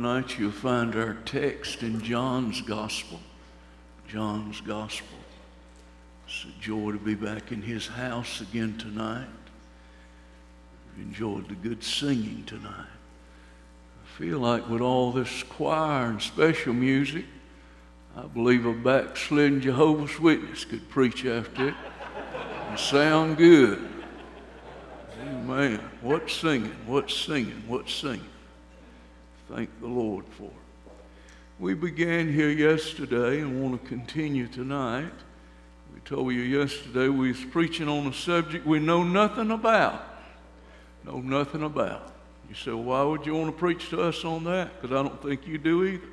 tonight you'll find our text in John's Gospel. John's Gospel. It's a joy to be back in his house again tonight. We've enjoyed the good singing tonight. I feel like with all this choir and special music, I believe a backslidden Jehovah's Witness could preach after it and sound good. Amen. What singing, what singing, what singing. Thank the Lord for it. We began here yesterday and want to continue tonight. We told you yesterday we was preaching on a subject we know nothing about. Know nothing about. You say, well, why would you want to preach to us on that? Because I don't think you do either.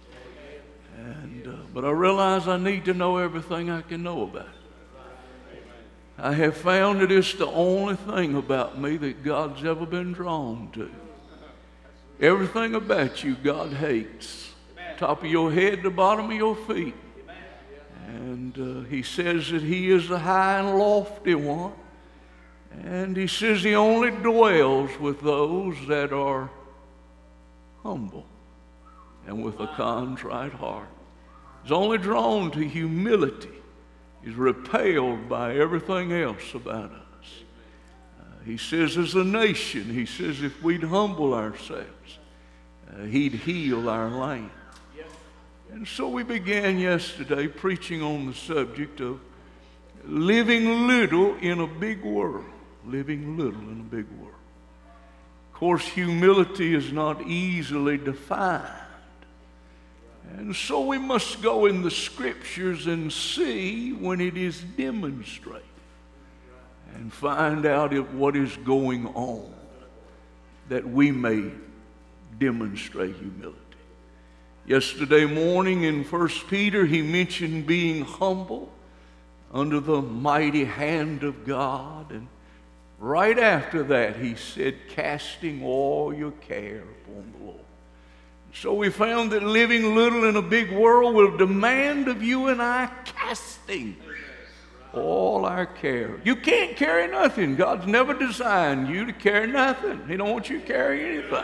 But I realize I need to know everything I can know about it. I have found that it's the only thing about me that God's ever been drawn to. Everything about you God hates. Top of your head, the bottom of your feet. And he says that he is the high and lofty one. And he says he only dwells with those that are humble and with a contrite heart. He's only drawn to humility. He's repelled by everything else about us. He says as a nation, he says if we'd humble ourselves, he'd heal our land. And so we began yesterday preaching on the subject of living little in a big world. Living little in a big world. Of course, humility is not easily defined. And so we must go in the scriptures and see when it is demonstrated and find out what is going on that we may demonstrate humility. Yesterday morning in 1 Peter, he mentioned being humble under the mighty hand of God. And right after that, he said, casting all your care upon the Lord. So we found that living little in a big world will demand of you and I casting all our care. You can't carry nothing. God's never designed you to carry nothing. He don't want you to carry anything.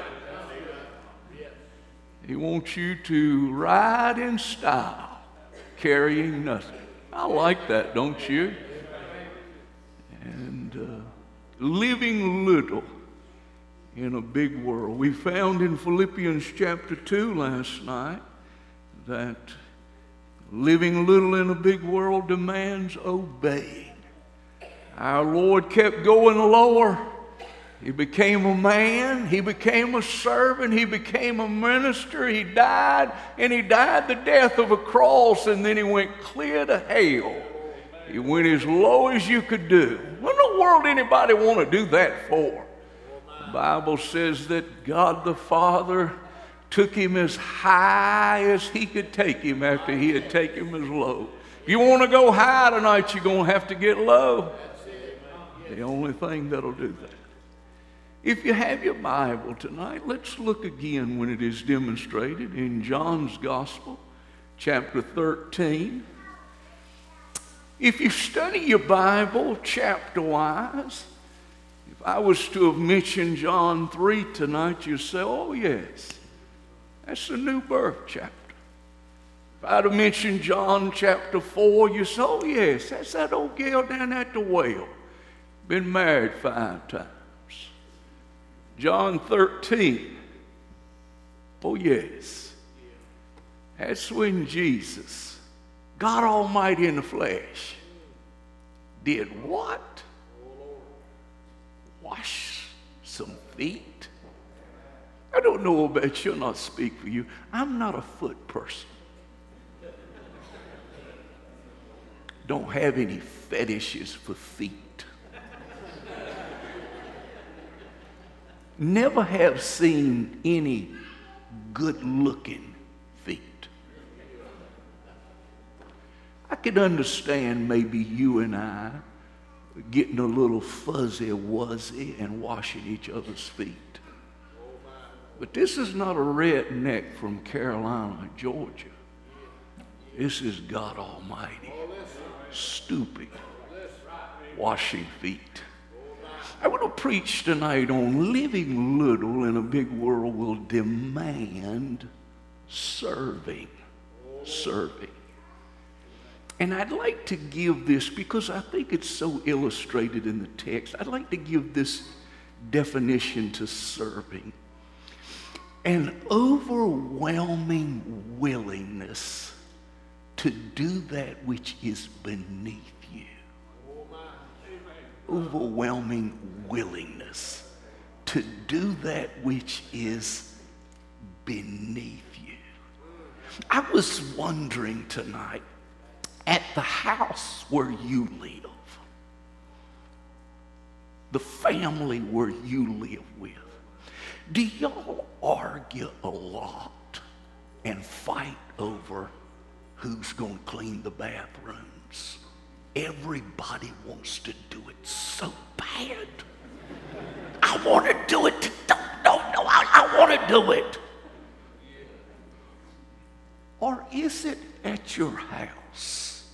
He wants you to ride in style, carrying nothing. I like that, don't you? And living little in a big world. We found in Philippians chapter 2 last night that living little in a big world demands obeying. Our Lord kept going lower. He became a man. He became a servant. He became a minister. He died, and he died the death of a cross, and then he went clear to hell. He went as low as you could do. What in the world anybody want to do that for? The Bible says that God the Father took him as high as he could take him after he had taken him as low. If you want to go high tonight, you're going to have to get low. The only thing that'll do that. If you have your Bible tonight, let's look again when it is demonstrated in John's Gospel, chapter 13. If you study your Bible chapter-wise, if I was to have mentioned John 3 tonight, you'd say, oh yes, that's the new birth chapter. If I'd have mentioned John chapter 4, you'd say, oh yes, that's that old gal down at the well. Been married 5 times. John 13, oh yes, that's when Jesus, God Almighty in the flesh, did what? Wash some feet. I don't know about you, I'll not speak for you. I'm not a foot person. Don't have any fetishes for feet. Never have seen any good-looking feet. I could understand maybe you and I getting a little fuzzy-wuzzy and washing each other's feet. But this is not a redneck from Carolina, Georgia. This is God Almighty stooping, washing feet. I want to preach tonight on living little in a big world will demand serving. Serving. And I'd like to give this, because I think it's so illustrated in the text, I'd like to give this definition to serving. An overwhelming willingness to do that which is beneath you. Overwhelming willingness to do that which is beneath you. I was wondering tonight, at the house where you live, the family where you live with, do y'all argue a lot and fight over who's going to clean the bathrooms? Everybody wants to do it so bad. I want to do it. No, I want to do it. Or is it at your house?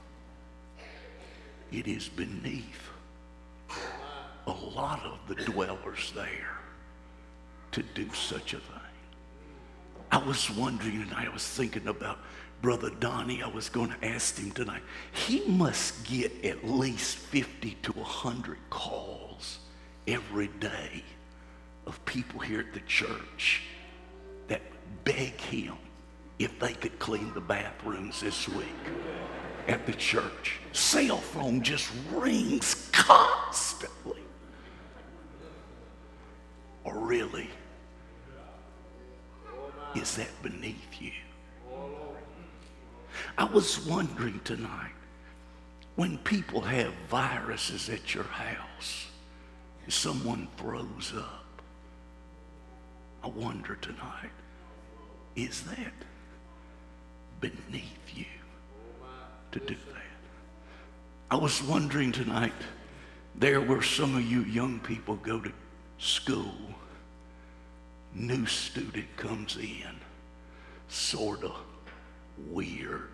It is beneath a lot of the dwellers there to do such a thing. I was wondering tonight, I was thinking about Brother Donnie. I was going to ask him tonight. He must get at least 50 to 100 calls every day of people here at the church that beg him if they could clean the bathrooms this week at the church. Cell phone just rings constantly. Or really, is that beneath you? I was wondering tonight, when people have viruses at your house, someone throws up, I wonder tonight, is that beneath you to do that? I was wondering tonight, there where some of you young people go to school, new student comes in, sort of weird,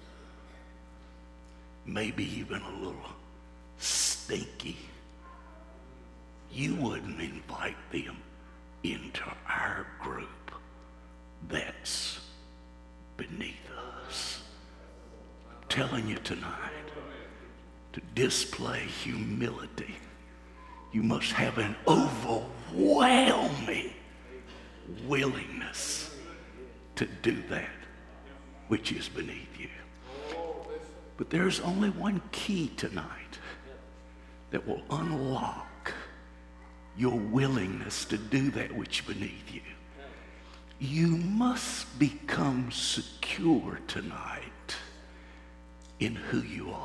maybe even a little stinky. You wouldn't invite them into our group. That's beneath us. I'm telling you tonight, to display humility, you must have an overwhelming willingness to do that which is beneath you. But there's only one key tonight that will unlock your willingness to do that which beneath you. You must become secure tonight in who you are.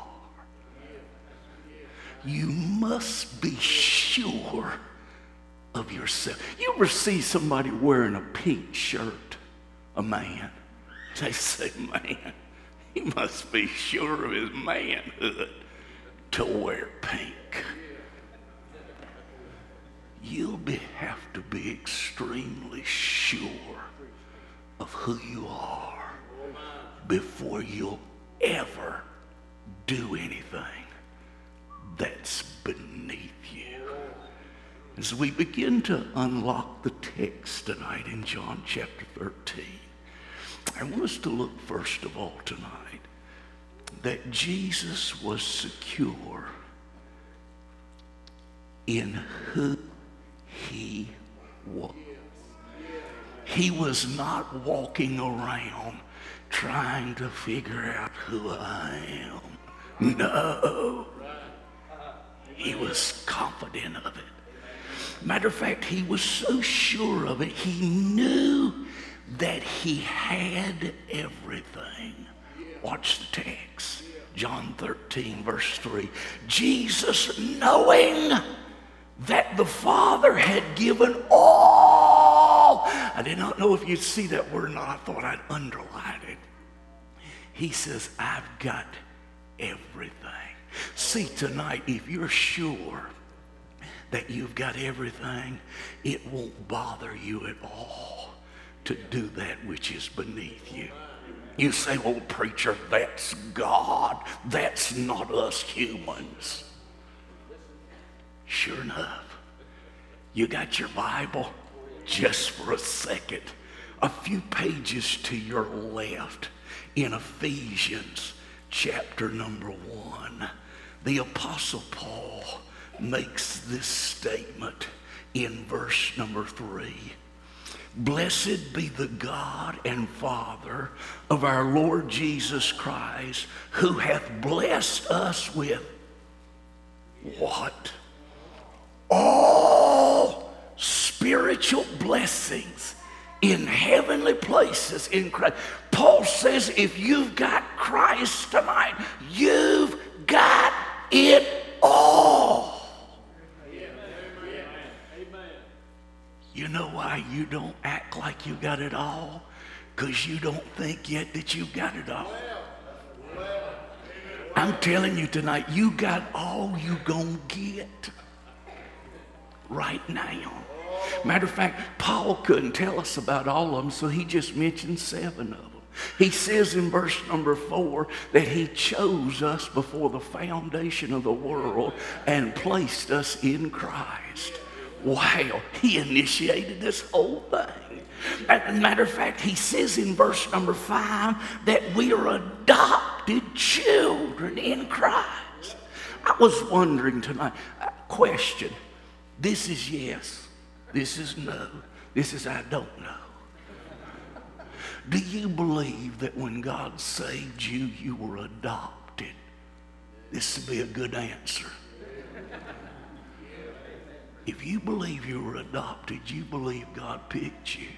You must be sure of yourself. You ever see somebody wearing a pink shirt, a man? They say, man, he must be sure of his manhood to wear pink. You'll have to be extremely sure of who you are before you'll ever do anything that's beneath you. As we begin to unlock the text tonight in John chapter 13, I want us to look first of all tonight that Jesus was secure in who he was. He was not walking around trying to figure out who I am. No. He was confident of it. Matter of fact, he was so sure of it, he knew that he had everything. Watch the text. John 13, verse 3. Jesus, knowing that the Father had given all. I did not know if you'd see that word or not. I thought I'd underline it. He says, I've got everything. See, tonight, if you're sure that you've got everything, it won't bother you at all to do that which is beneath you. You say, well, preacher, that's God. That's not us humans. Sure enough, you got your Bible? Just for a second, a few pages to your left, in Ephesians chapter number 1, the Apostle Paul makes this statement in verse number 3. Blessed be the God and Father of our Lord Jesus Christ, who hath blessed us with what? All spiritual blessings in heavenly places in Christ. Paul says if you've got Christ tonight, you've got it all. You know why you don't act like you got it all? Because you don't think yet that you got it all. I'm telling you tonight, you got all you gonna get right now. Matter of fact, Paul couldn't tell us about all of them, so he just mentioned 7 of them. He says in verse number 4 that he chose us before the foundation of the world and placed us in Christ. Wow, he initiated this whole thing. As a matter of fact, he says in verse number 5 that we are adopted children in Christ. I was wondering tonight, question, this is yes, this is no, this is I don't know. Do you believe that when God saved you, you were adopted? This would be a good answer. If you believe you were adopted, you believe God picked you.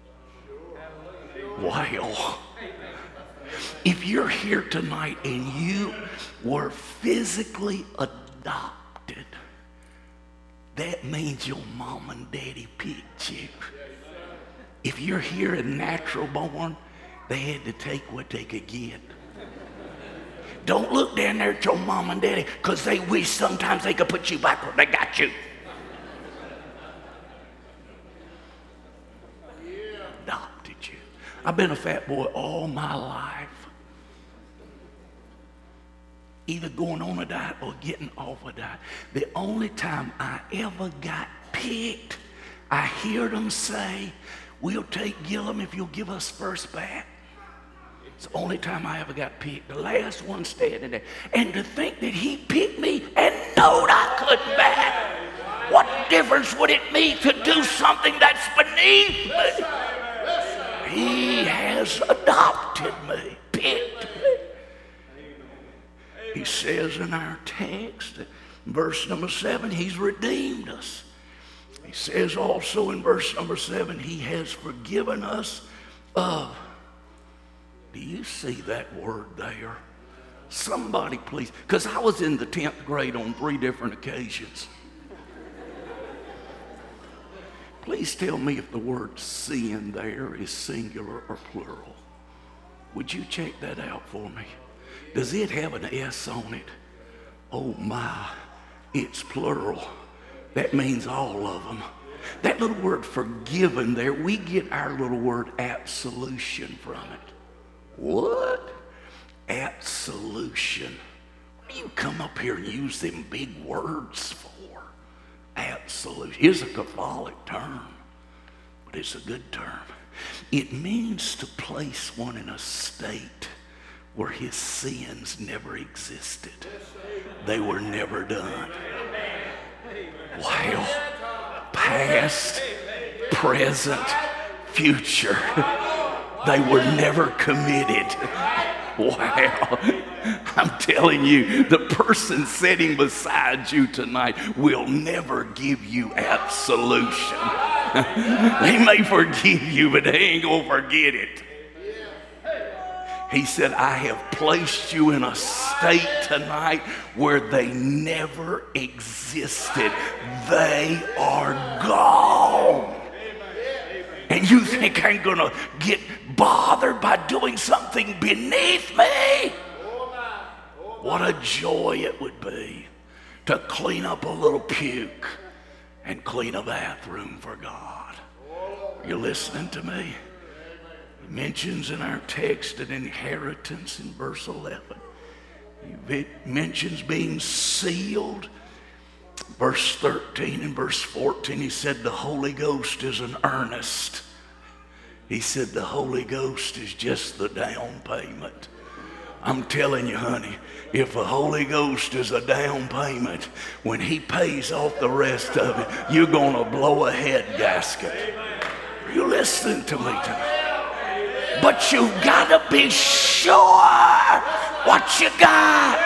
Wow. If you're here tonight and you were physically adopted, that means your mom and daddy picked you. If you're here and natural born, they had to take what they could get. Don't look down there at your mom and daddy, because they wish sometimes they could put you back where they got you. Adopted you. I've been a fat boy all my life. Either going on a diet or getting off a diet. The only time I ever got picked, I hear them say, we'll take Gillum if you'll give us first bat. It's the only time I ever got picked. The last one standing there. And to think that he picked me and knowed I couldn't bat. What difference would it make to do something that's beneath me? He has adopted me, picked me. He says in our text, verse number 7, he's redeemed us. He says also in verse number 7, he has forgiven us of. Do you see that word there? Somebody please, because I was in the 10th grade on 3 different occasions. Please tell me if the word sin there is singular or plural. Would you check that out for me? Does it have an S on it? Oh my, it's plural. That means all of them. That little word forgiven there, we get our little word absolution from it. What? Absolution. What do you come up here and use them big words for? Absolution. It's a Catholic term, but it's a good term. It means to place one in a state where his sins never existed. They were never done. Wow. Past, present, future. They were never committed. Wow. I'm telling you, the person sitting beside you tonight will never give you absolution. They may forgive you, but they ain't gonna forget it. He said, I have placed you in a state tonight where they never existed. They are gone. And you think I'm going to get bothered by doing something beneath me? What a joy it would be to clean up a little puke and clean a bathroom for God. Are you listening to me? He mentions in our text an inheritance in verse 11. He mentions being sealed Verse 13 and verse 14, he said, the Holy Ghost is an earnest. He said, the Holy Ghost is just the down payment. I'm telling you, honey, if the Holy Ghost is a down payment, when he pays off the rest of it, you're going to blow a head gasket. Are you listening to me tonight? But you've got to be sure what you got.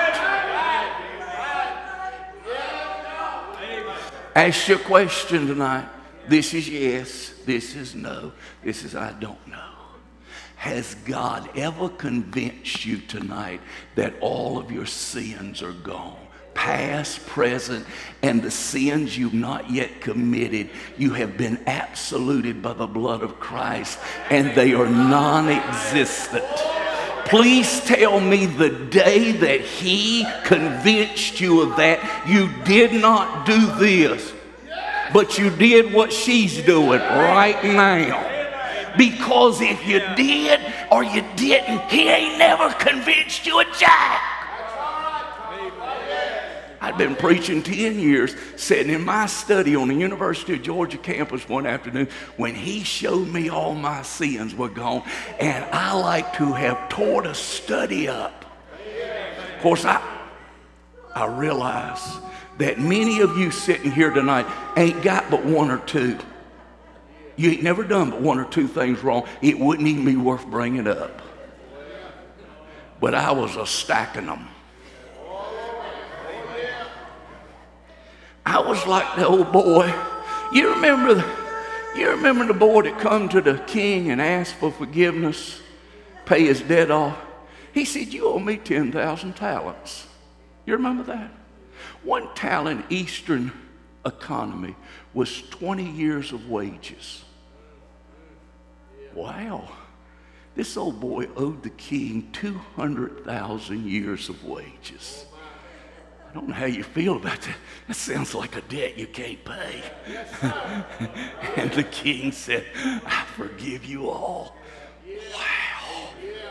Ask your question tonight. This is yes, this is no, this is I don't know. Has God ever convinced you tonight that all of your sins are gone? Past, present, and the sins you've not yet committed, you have been absoluted by the blood of Christ, and they are non-existent. Please tell me the day that he convinced you of that. You did not do this, but you did what she's doing right now. Because if you did or you didn't, he ain't never convinced you a jack. I'd been preaching 10 years, sitting in my study on the University of Georgia campus one afternoon when he showed me all my sins were gone. And I like to have tore the study up. Of course, I realize that many of you sitting here tonight ain't got but one or two. You ain't never done but one or two things wrong. It wouldn't even be worth bringing up. But I was stacking them. I was like the old boy. You remember the boy that come to the king and asked for forgiveness, pay his debt off? He said, you owe me 10,000 talents. You remember that? One talent Eastern economy was 20 years of wages. Wow. This old boy owed the king 200,000 years of wages. I don't know how you feel about that. That sounds like a debt you can't pay. And the king said, I forgive you all. Wow.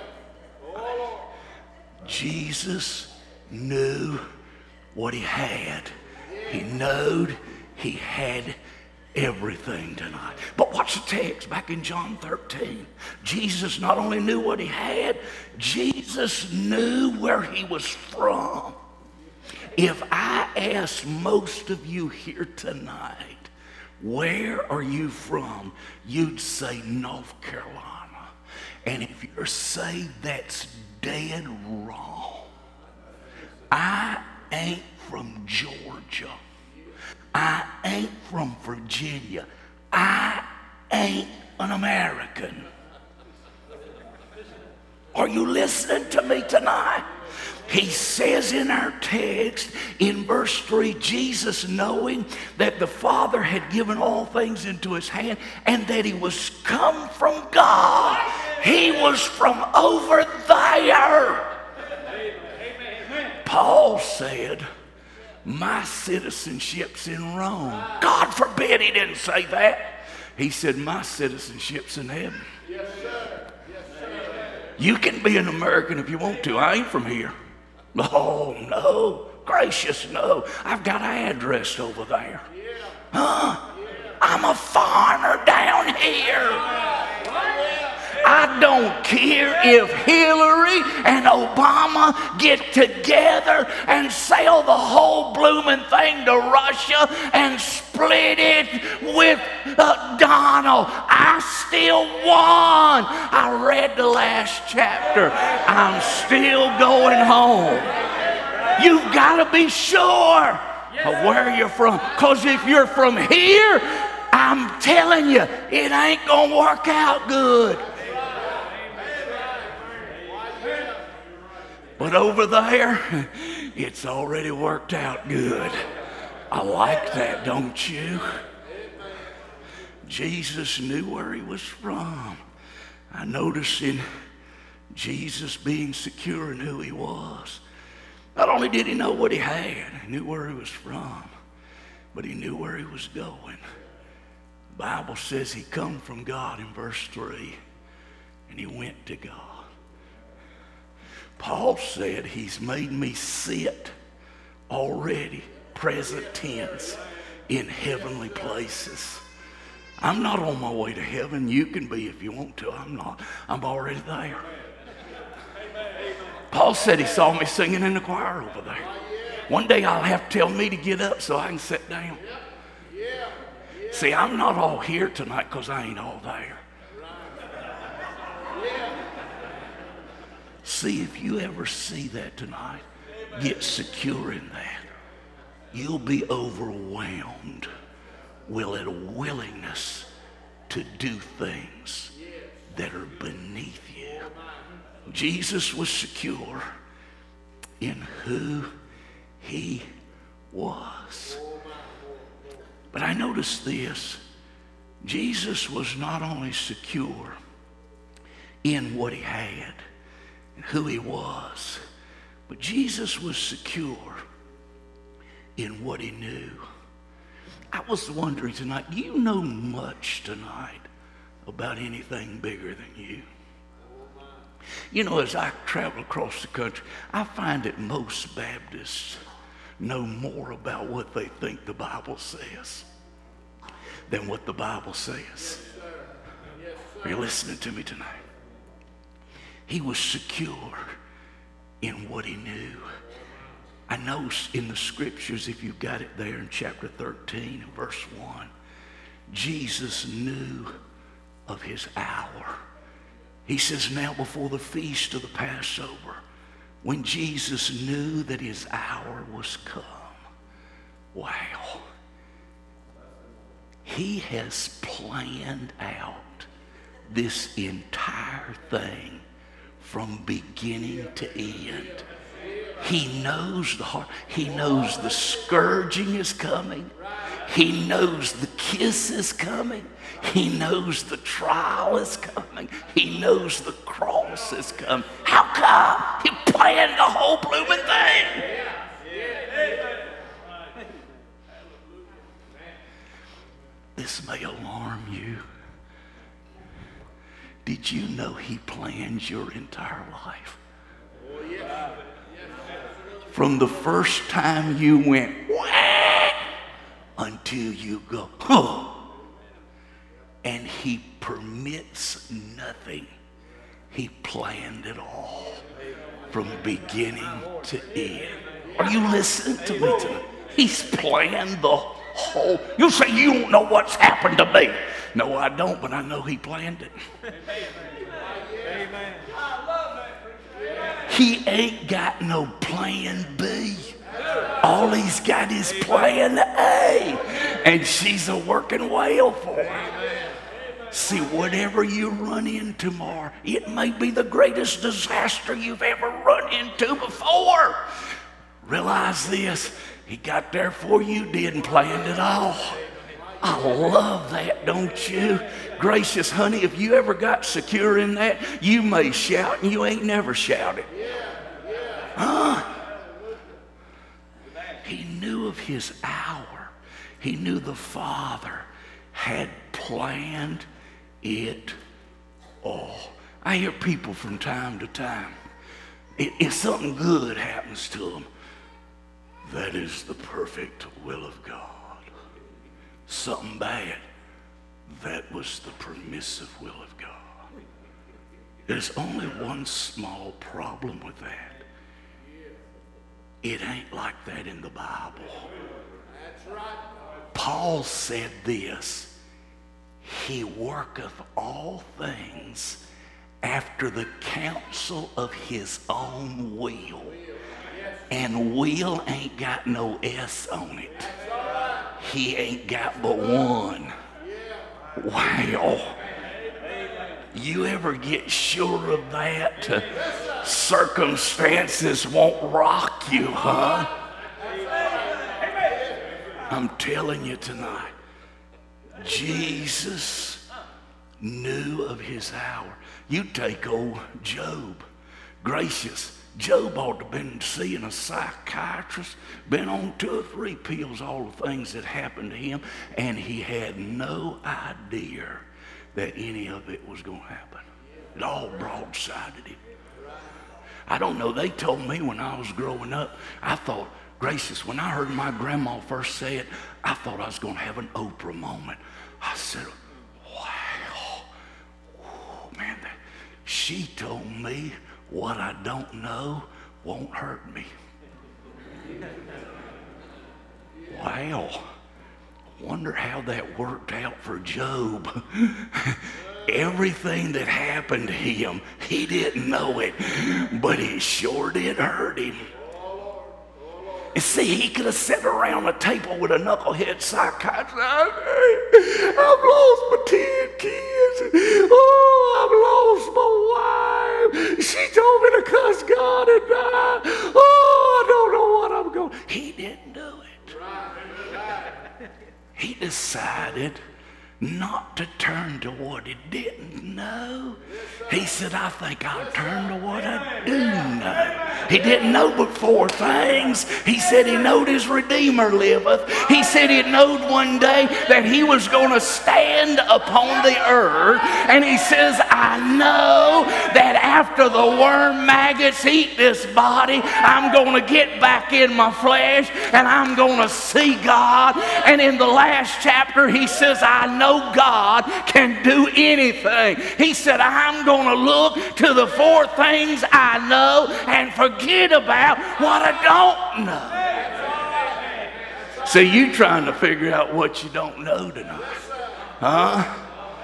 Jesus knew what he had. He knowed he had everything tonight. But watch the text back in John 13. Jesus not only knew what he had, Jesus knew where he was from. If I ask most of you here tonight, where are you from? You'd say North Carolina. And if you're saved, that's dead wrong. I ain't from Georgia. I ain't from Virginia. I ain't an American. Are you listening to me tonight? He says in our text in verse 3, Jesus, knowing that the Father had given all things into his hand and that he was come from God, he was from over there. Paul said, my citizenship's in Rome. God forbid he didn't say that. He said, my citizenship's in heaven. Yes, sir. Yes, sir. You can be an American if you want to. I ain't from here. Oh, no. Gracious, no. I've got an address over there. Huh? I'm a foreigner down here. I don't care if Hillary and Obama get together and sell the whole blooming thing to Russia and split it with Donald. I still won. I read the last chapter. I'm still going home. You've got to be sure of where you're from. Because if you're from here, I'm telling you, it ain't going to work out good. But over there, it's already worked out good. I like that, don't you? Jesus knew where he was from. I noticed in Jesus being secure in who he was. Not only did he know what he had, he knew where he was from, but he knew where he was going. The Bible says he come from God in verse 3, and he went to God. Paul said, he's made me sit already present tense, in heavenly places. I'm not on my way to heaven. You can be if you want to. I'm not. I'm already there. Paul said he saw me singing in the choir over there. One day I'll have to tell me to get up so I can sit down. See, I'm not all here tonight because I ain't all there. See, if you ever see that tonight, get secure in that. You'll be overwhelmed with a willingness to do things that are beneath you. Jesus was secure in who he was. But I noticed this. Jesus was not only secure in what he had and who he was, but Jesus was secure in what he knew. I was wondering tonight, do you know much tonight about anything bigger than you? You know, as I travel across the country, I find that most Baptists know more about what they think the Bible says than what the Bible says. Are you listening to me tonight? He was secure in what he knew. I know in the scriptures, if you've got it there in chapter 13 and verse 1, Jesus knew of his hour. He says, now before the feast of the Passover, when Jesus knew that his hour was come. Wow. He has planned out this entire thing from beginning to end. He knows the heart. He knows the scourging is coming. He knows the kiss is coming. He knows the trial is coming. He knows the cross is coming. How come? He planned the whole blooming thing. This may alarm you. Did you know he plans your entire life? From the first time you went wah, until you go, oh, and he permits nothing. He planned it all from beginning to end. Are you listening to me tonight? He's planned the whole. You say you don't know what's happened to me. No, I don't, but I know he planned it. Amen. He ain't got no plan B. All he's got is plan A. And she's a working well for him. See, whatever you run into tomorrow, it may be the greatest disaster you've ever run into before. Realize this. He got there for you, didn't plan it all. I love that, don't you? Gracious honey, if you ever got secure in that, you may shout and you ain't never shouted. He knew of his hour. He knew the Father had planned it all. I hear people from time to time, if something good happens to them, that is the perfect will of God. Something bad, that was the permissive will of God. There's only one small problem with that. It ain't like that in the Bible. Paul said this, he worketh all things after the counsel of his own will. And will ain't got no S on it. He ain't got but one. Wow. You ever get sure of that? Circumstances won't rock you, huh? I'm telling you tonight, Jesus knew of his hour. You take old Job. Gracious, Job ought to have been seeing a psychiatrist, been on 2 or 3 pills, all the things that happened to him, and he had no idea that any of it was going to happen. It all broadsided him. I don't know, they told me when I was growing up, I thought gracious, when I heard my grandma first say it, I thought I was going to have an Oprah moment. I said, wow, man, she told me what I don't know won't hurt me. Wow. Wonder how that worked out for Job. Everything that happened to him, he didn't know it, but it sure did hurt him. And see, he could have sat around a table with a knucklehead psychiatrist. I've lost my 10 kids. Oh, I've lost my wife. She told me to cuss God and die. Oh, I don't know what I'm going. He didn't do it. He decided not to turn to what he didn't know. He said, I think I'll turn to what I do know. He didn't know but 4 things. He said he knowed his Redeemer liveth. He said he knowed one day that he was going to stand upon the earth. And he says, I know that after the worm maggots eat this body, I'm going to get back in my flesh and I'm going to see God. And in the last chapter, he says, I know God can do anything. He said, I'm going to look to the 4 things I know and forget about what I don't know. See, you trying to figure out what you don't know tonight. Huh?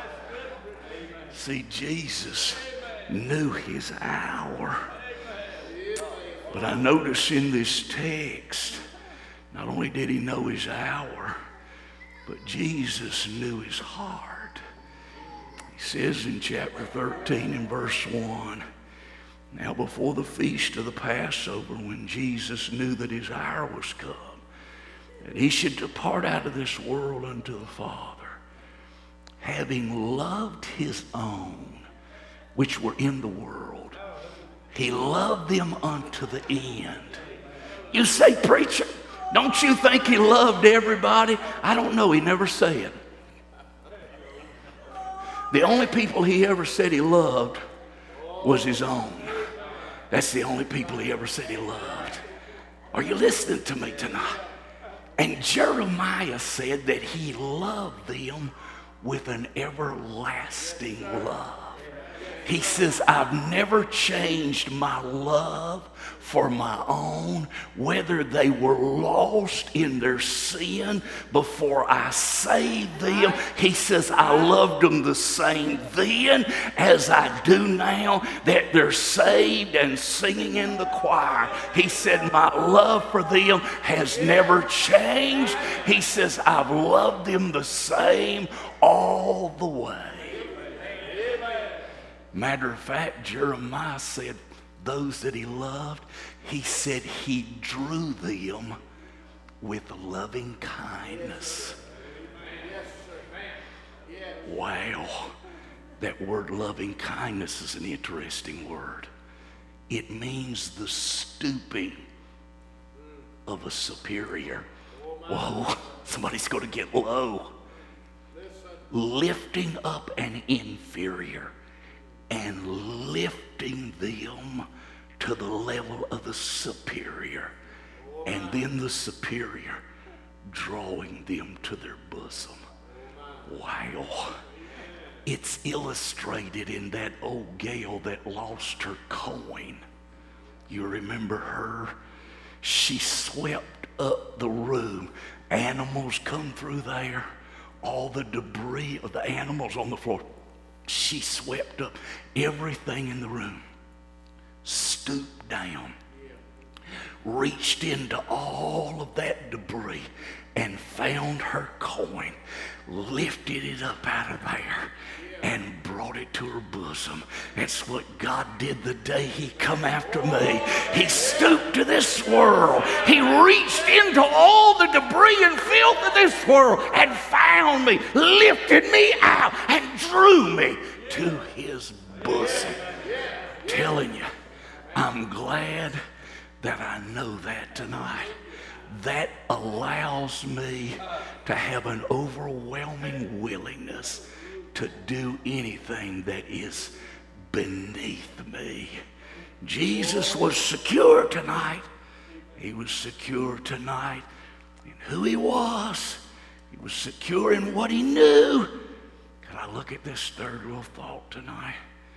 See, Jesus knew his hour. But I notice in this text, not only did he know his hour, but Jesus knew his heart. He says in chapter 13 and verse 1, now before the feast of the Passover, when Jesus knew that his hour was come, that he should depart out of this world unto the Father, having loved his own, which were in the world, he loved them unto the end. You say, preacher, don't you think he loved everybody? I don't know. He never said. The only people he ever said he loved was his own. That's the only people he ever said he loved. Are you listening to me tonight? And Jeremiah said that he loved them with an everlasting love. He says, I've never changed my love for my own, whether they were lost in their sin before I saved them. He says, I loved them the same then as I do now that they're saved and singing in the choir. He said, my love for them has never changed. He says, I've loved them the same all the way. Matter of fact, Jeremiah said those that he loved, he said he drew them with loving kindness. Wow. That word loving kindness is an interesting word. It means the stooping of a superior. Whoa, somebody's going to get low. Lifting up an inferior and lifting them to the level of the superior, and then the superior drawing them to their bosom. Wow. It's illustrated in that old gal that lost her coin. You remember her? She swept up the room. Animals come through there. All the debris of the animals on the floor. She swept up everything in the room, stooped down, reached into all of that debris and found her coin, lifted it up out of there and brought it to her bosom. That's what God did the day he come after me. He stooped to this world. He reached into all the debris and filth of this world and found me, lifted me out and drew me to his bosom. Telling you, I'm glad that I know that tonight. That allows me to have an overwhelming willingness to do anything that is beneath me. Jesus was secure tonight, He was secure tonight in who he was. He was secure in what he knew. Can I look at this third little thought tonight?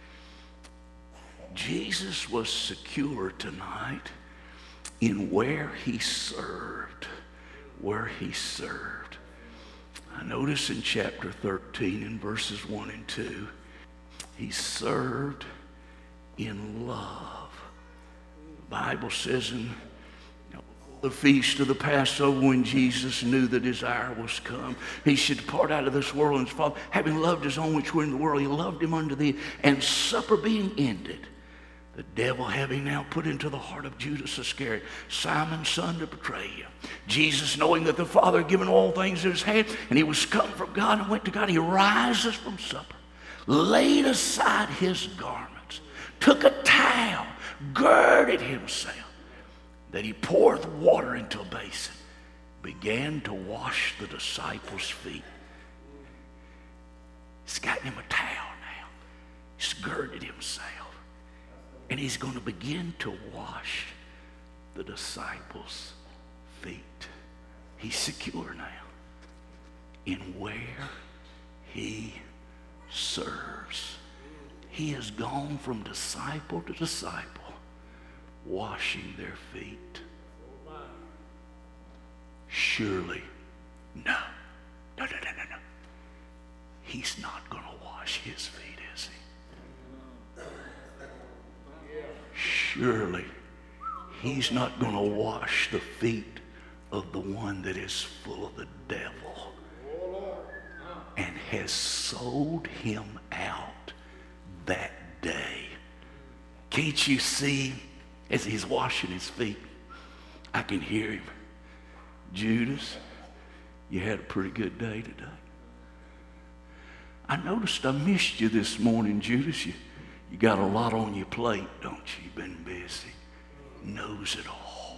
Jesus was secure tonight in where he served. Where he served. I notice in chapter 13 in verses 1 and 2, he served in love. The Bible says in the feast of the Passover, when Jesus knew that his hour was come, he should depart out of this world, and his Father, having loved his own which were in the world, he loved him unto the end. And supper being ended, the devil having now put into the heart of Judas Iscariot, Simon's son, to betray him. Jesus, knowing that the Father had given all things in his hand, and he was come from God and went to God, he rises from supper, laid aside his garments, took a towel, girded himself, that he poured water into a basin, began to wash the disciples' feet. He's gotten him a towel now. He's girded himself. And he's going to begin to wash the disciples' feet. He's secure now in where he serves. He has gone from disciple to disciple, washing their feet. Surely, no. He's not going to wash his feet, is he? Surely, he's not going to wash the feet of the one that is full of the devil and has sold him out that day. Can't you see, as he's washing his feet, I can hear him. Judas, you had a pretty good day today. I noticed I missed you this morning, Judas. You got a lot on your plate, don't you? You've been busy. Knows it all.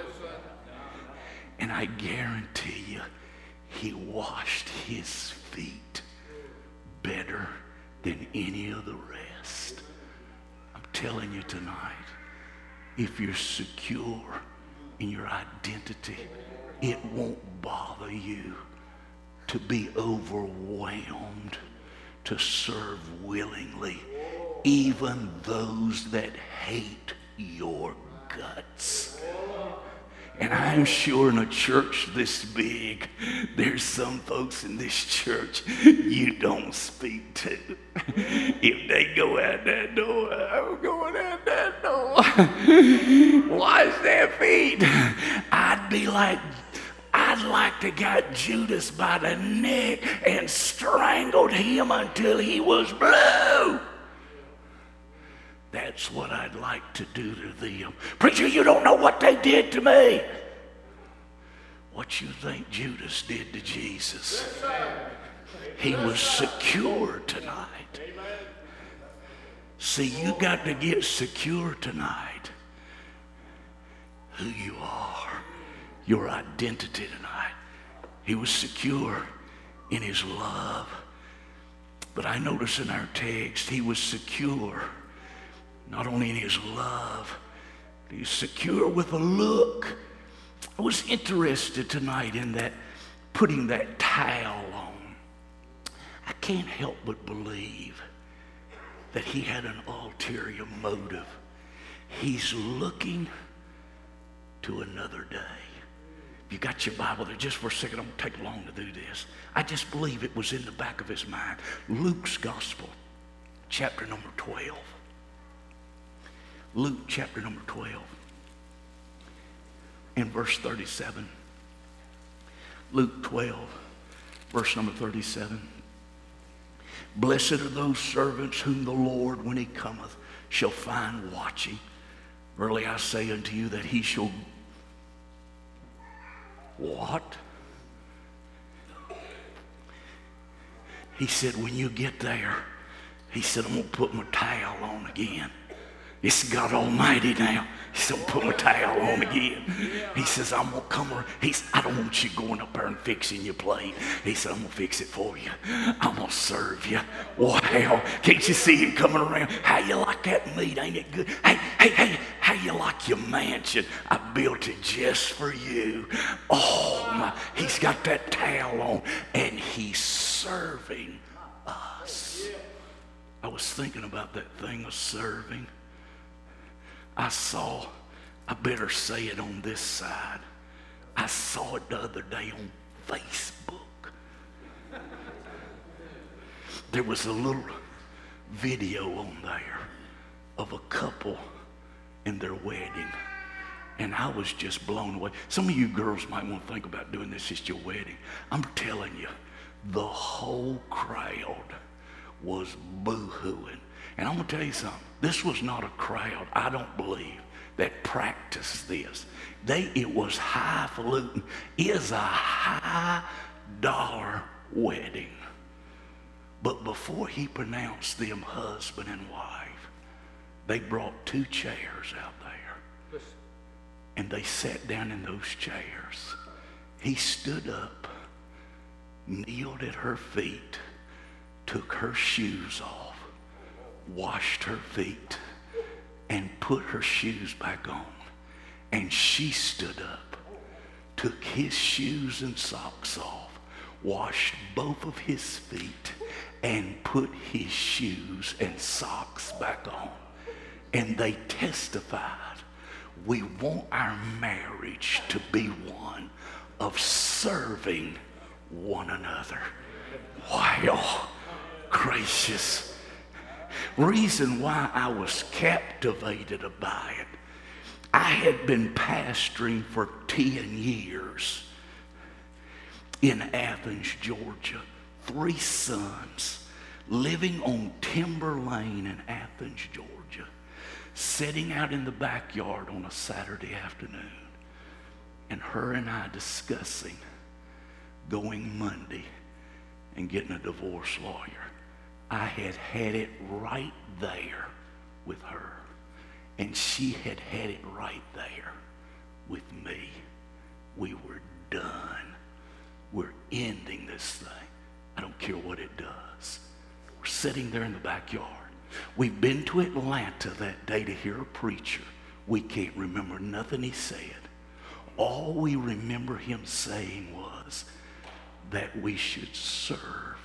And I guarantee you, he washed his feet better than any of the rest. I'm telling you tonight, if you're secure in your identity, it won't bother you to be overwhelmed, to serve willingly, even those that hate your guts. And I'm sure in a church this big, there's some folks in this church you don't speak to. If they go out that door, I'm going out that door. Wash their feet. I'd like to get Judas by the neck and strangled him until he was blue. That's what I'd like to do to them. Preacher, you don't know what they did to me. What you think Judas did to Jesus? He was secure tonight. See, you got to get secure tonight. Who you are, your identity tonight. He was secure in his love. But I notice in our text, he was secure not only in his love, but he's secure with a look. I was interested tonight in that, putting that towel on. I can't help but believe that he had an ulterior motive. He's looking to another day. If you got your Bible there, just for a second, I'm going to take long to do this. I just believe it was in the back of his mind. Luke's Gospel, chapter number 12. Luke chapter number 12 and verse 37. Luke 12, verse number 37. Blessed are those servants whom the Lord, when he cometh, shall find watching. Verily I say unto you that he shall... What? He said, when you get there, he said, I'm going to put my towel on again. It's God Almighty now. He said, I'm put my towel on again. He says, I'm going to come around. He said, I don't want you going up there and fixing your plate. He said, I'm going to fix it for you. I'm going to serve you. Wow. Can't you see him coming around? How you like that meat? Ain't it good? Hey, how you like your mansion? I built it just for you. Oh, my. He's got that towel on, and he's serving us. I was thinking about that thing of serving. I better say it on this side. I saw it the other day on Facebook. There was a little video on there of a couple in their wedding. And I was just blown away. Some of you girls might want to think about doing this at your wedding. I'm telling you, the whole crowd was boo-hooing. And I'm going to tell you something. This was not a crowd, I don't believe, that practiced this. It was highfalutin. It is a high-dollar wedding. But before he pronounced them husband and wife, they brought 2 chairs out there. And they sat down in those chairs. He stood up, kneeled at her feet, took her shoes off, washed her feet, and put her shoes back on. And she stood up, took his shoes and socks off, washed both of his feet, and put his shoes and socks back on. And they testified, we want our marriage to be one of serving one another. Wow, gracious. Reason why I was captivated by it. I had been pastoring for 10 years in Athens, Georgia. 3 sons living on Timber Lane in Athens, Georgia. Sitting out in the backyard on a Saturday afternoon. And her and I discussing going Monday and getting a divorce lawyer. I had it right there with her. And she had it right there with me. We were done. We're ending this thing. I don't care what it does. We're sitting there in the backyard. We've been to Atlanta that day to hear a preacher. We can't remember nothing he said. All we remember him saying was that we should serve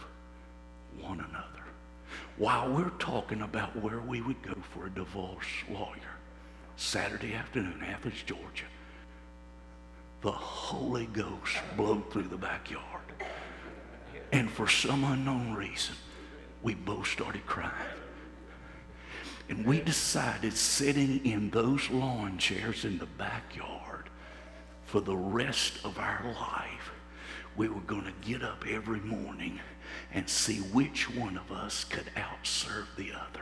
one another. While we're talking about where we would go for a divorce lawyer, Saturday afternoon, Athens, Georgia, the Holy Ghost blew through the backyard. And for some unknown reason, we both started crying. And we decided, sitting in those lawn chairs in the backyard for the rest of our life, we were going to get up every morning and see which one of us could outserve the other.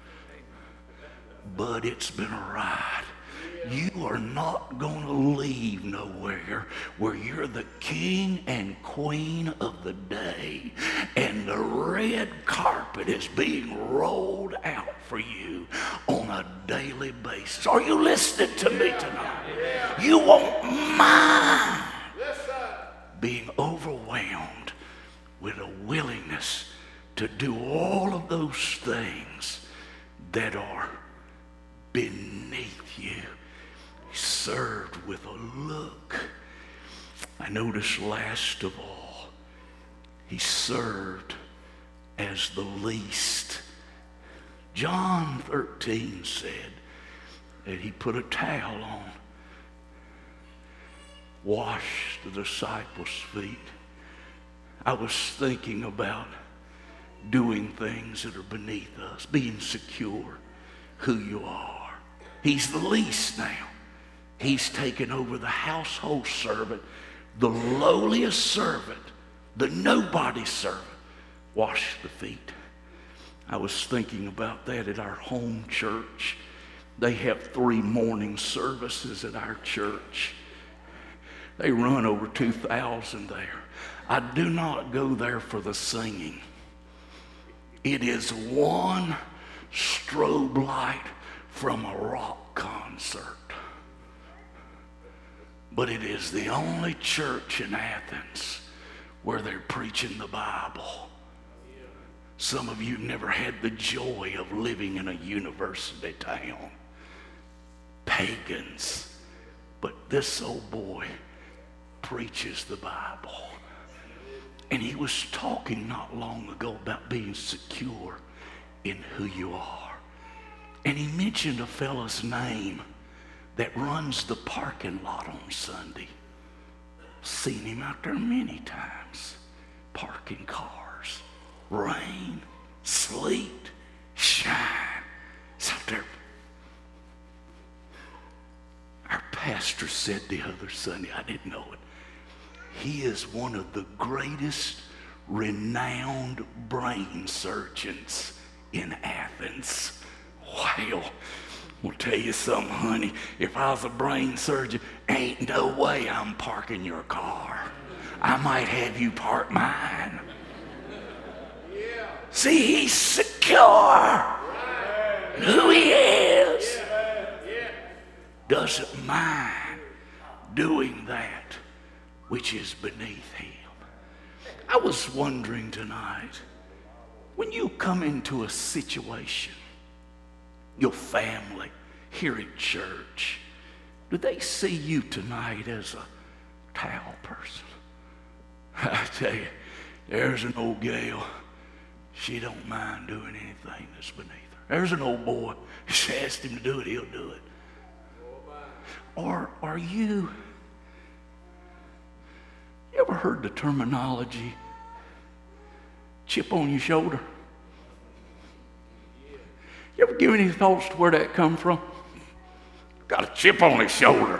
But it's been a ride. You are not going to leave nowhere where you're the king and queen of the day and the red carpet is being rolled out for you on a daily basis. Are you listening to me tonight? You won't mind being overwhelmed with a willingness to do all of those things that are beneath you. He served with a look. I noticed last of all, he served as the least. John 13 said that he put a towel on, washed the disciples' feet. I was thinking about doing things that are beneath us, being secure who you are. He's the least now. He's taken over the household servant, the lowliest servant, the nobody servant. Wash the feet. I was thinking about that at our home church. They have 3 morning services at our church. They run over 2,000 there. I do not go there for the singing. It is one strobe light from a rock concert. But it is the only church in Athens where they're preaching the Bible. Some of you never had the joy of living in a university town. Pagans. But this old boy preaches the Bible. And he was talking not long ago about being secure in who you are. And he mentioned a fellow's name that runs the parking lot on Sunday. Seen him out there many times, parking cars, rain, sleet, shine. He's out there. Our pastor said the other Sunday, I didn't know it, he is one of the greatest renowned brain surgeons in Athens. Wow. I'll tell you something, honey. If I was a brain surgeon, ain't no way I'm parking your car. I might have you park mine. Yeah. See, he's secure in who he is. Doesn't mind doing that which is beneath him. I was wondering tonight, when you come into a situation, your family here at church, do they see you tonight as a towel person? I tell you, there's an old gal, she don't mind doing anything that's beneath her. There's an old boy, if you ask him to do it, he'll do it. Or are you ever heard the terminology, chip on your shoulder? You ever give any thoughts to where that come from? Got a chip on his shoulder.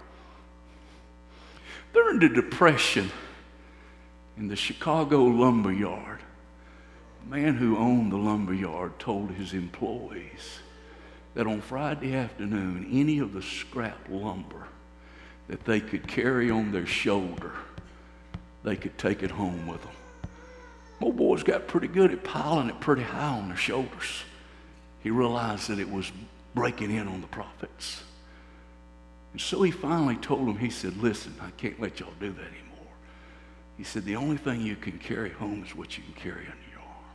During the Depression in the Chicago lumber yard, the man who owned the lumber yard told his employees that on Friday afternoon, any of the scrap lumber that they could carry on their shoulder, they could take it home with them. Old boys got pretty good at piling it pretty high on their shoulders. He realized that it was breaking in on the profits. And so he finally told them, he said, listen, I can't let y'all do that anymore. He said, the only thing you can carry home is what you can carry under your arm.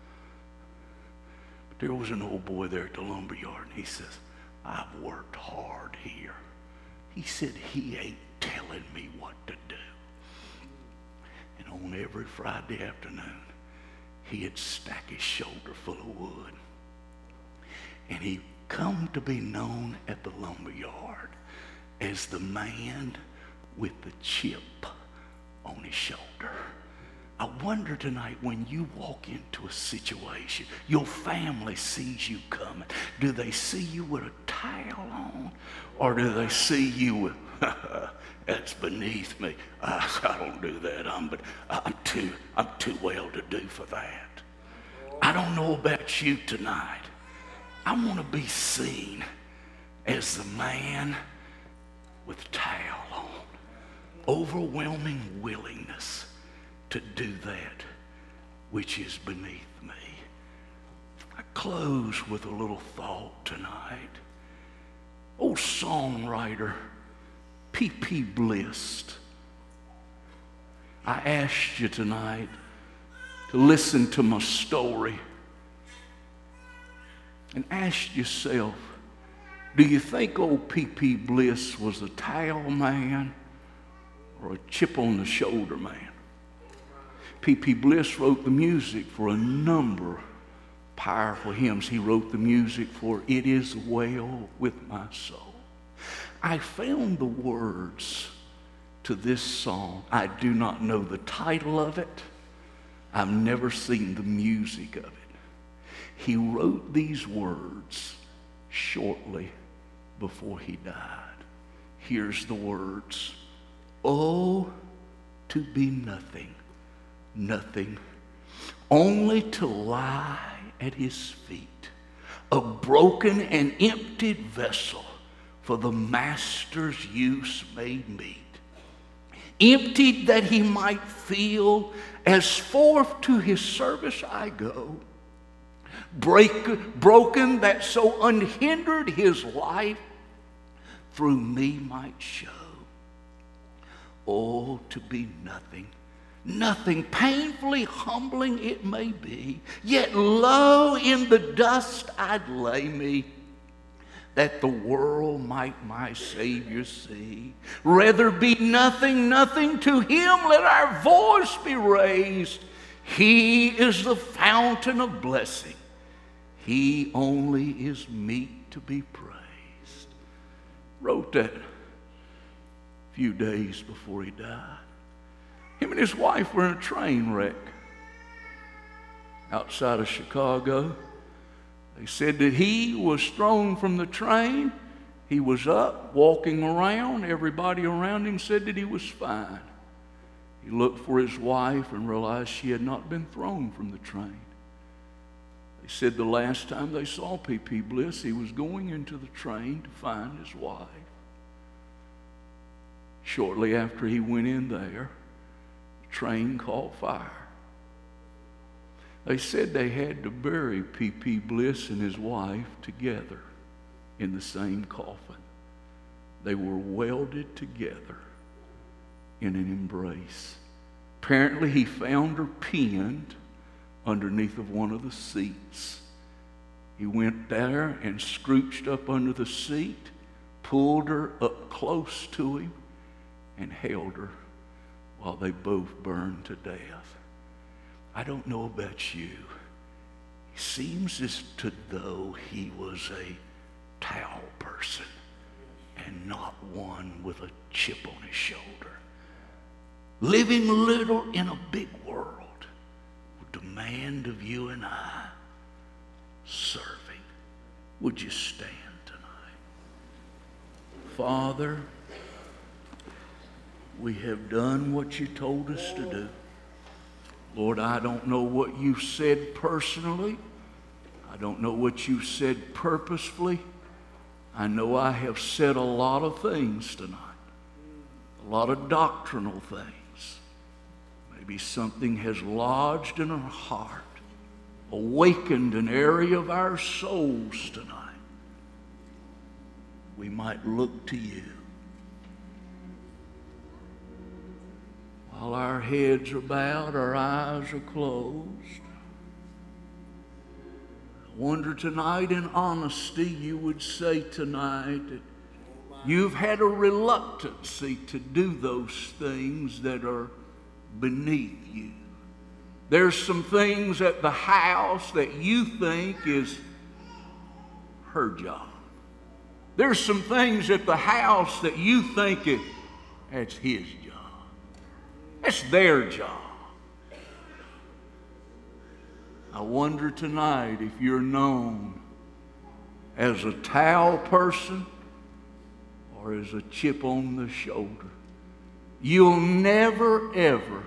But there was an old boy there at the lumber yard, and he says, I've worked hard here. He said, he ain't telling me what to do. And on every Friday afternoon, he'd stack his shoulder full of wood. And he come to be known at the lumber yard as the man with the chip on his shoulder. I wonder tonight, when you walk into a situation, your family sees you coming. Do they see you with a towel on? Or do they see you with, that's beneath me. I don't do that. I'm too well to do for that. I don't know about you tonight. I want to be seen as the man with a towel on. Overwhelming willingness to do that which is beneath me. I close with a little thought tonight. Old songwriter P.P. Bliss. I asked you tonight to listen to my story and ask yourself, do you think old P.P. Bliss was a towel man or a chip on the shoulder man? P.P. Bliss wrote the music for a number of powerful hymns. He wrote the music for It Is Well With My Soul. I found the words to this song. I do not know the title of it. I've never seen the music of it. He wrote these words shortly before he died. Here's the words. Oh, to be nothing, nothing, only to lie at his feet, a broken and emptied vessel for the master's use made meet. Emptied that he might feel, as forth to his service I go, broken that so unhindered his life through me might show. Oh, to be nothing. Nothing, painfully humbling it may be, yet low in the dust I'd lay me, that the world might my Savior see. Rather be nothing, nothing to Him, let our voice be raised. He is the fountain of blessing. He only is meet to be praised. Wrote that a few days before he died. Him and his wife were in a train wreck outside of Chicago. They said that he was thrown from the train. He was up, walking around. Everybody around him said that he was fine. He looked for his wife and realized she had not been thrown from the train. They said the last time they saw P.P. Bliss, he was going into the train to find his wife. Shortly after he went in there, the train caught fire. They said they had to bury P.P. Bliss and his wife together in the same coffin. They were welded together in an embrace. Apparently, he found her pinned underneath of one of the seats. He went there and scrooched up under the seat, pulled her up close to him, and held her while they both burned to death. I don't know about you. It seems as though he was a towel person and not one with a chip on his shoulder. Living little in a big world will demand of you and I serving. Would you stand tonight? Father, we have done what you told us to do. Lord, I don't know what you said personally. I don't know what you said purposefully. I know I have said a lot of things tonight, a lot of doctrinal things. Maybe something has lodged in our heart, awakened an area of our souls tonight. We might look to you. While our heads are bowed, our eyes are closed. I wonder tonight, in honesty, you would say tonight that you've had a reluctancy to do those things that are beneath you. There's some things at the house that you think is her job. There's some things at the house that you think that's his job. That's their job. I wonder tonight if you're known as a towel person or as a chip on the shoulder. You'll never, ever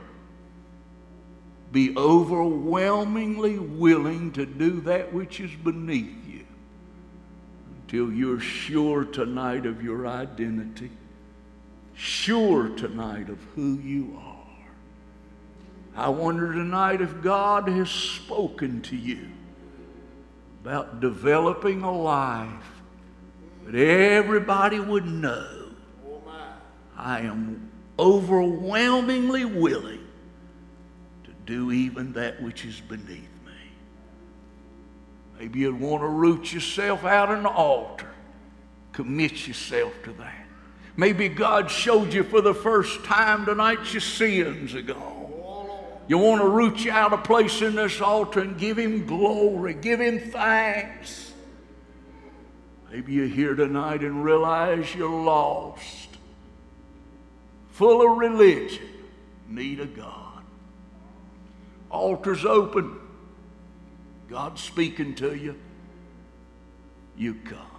be overwhelmingly willing to do that which is beneath you until you're sure tonight of your identity, sure tonight of who you are. I wonder tonight if God has spoken to you about developing a life that everybody would know I am overwhelmingly willing to do even that which is beneath me. Maybe you'd want to root yourself out on the altar. Commit yourself to that. Maybe God showed you for the first time tonight your sins are gone. You want to root you out a place in this altar and give Him glory, give Him thanks. Maybe you're here tonight and realize you're lost, full of religion, need of God. Altar's open. God's speaking to you. You come.